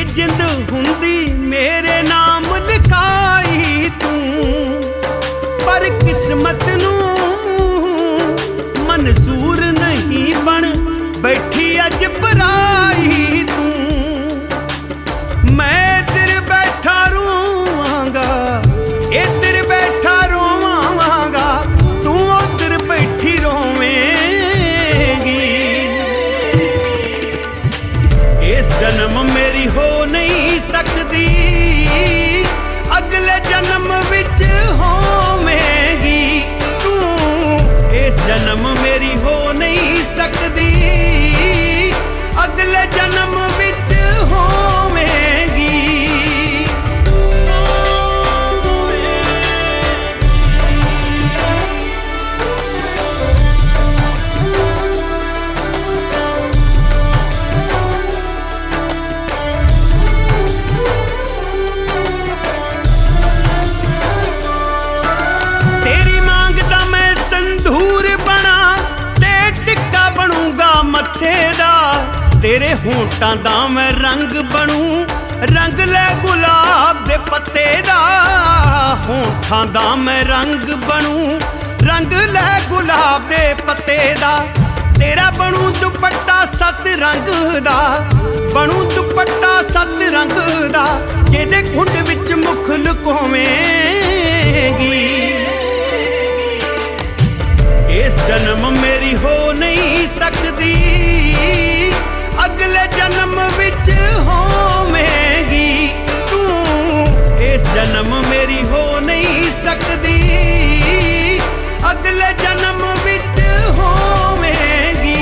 जिंद हुंदी मेरे नाम लिखाई तू, पर किस्मत नू मंजूर नहीं बन बैठी अज पराई तू। मैं तेरे बैठा रोवांगा, इधर बैठा रोवांगा, तू उधर बैठी रोवेंगी। इस जन्म मेरी हो नहीं सकती, अगले जन्म विच होवेंगी तू। इस जन्म मेरी हो नहीं सकती, अगले जन्म विच होवेंगी। तेरी मांगदा मैं संधूर बना ते टिक्का बनूंगा मत्थे दा। तेरे होंठां दा मैं रंग बनूं, रंग ले गुलाब दे पत्ते दा। होंठां दा मैं रंग बनूं, रंग ले गुलाब दे पत्ते दा। तेरा बनूं दुपट्टा सत रंग दा, बनूं दुपट्टा सत रंग दा, जेदे खुंड विच मुख लुकोवेंगी। इस जन्म मेरी हो नहीं सकती, अगले जन्म विच होवेंगी तू। इस जन्म मेरी हो नहीं सकती, अगले जन्म विच होवेंगी।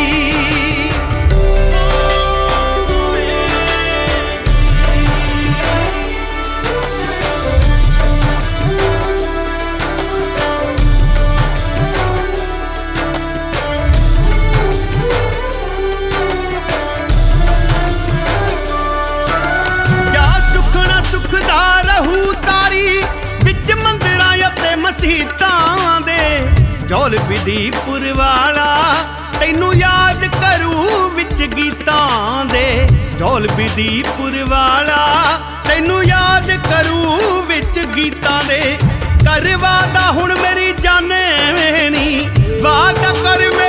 सुखदा रहू तारी विच मंदिरां अते मसीतां दे। जौल विधीपुर वाला तैनू याद करू विच गीतां दे। जौल विधीपुर वाला तैनू याद करू विच गीतां दे। कर वादा हुण मेरी जाने नी, वादा कर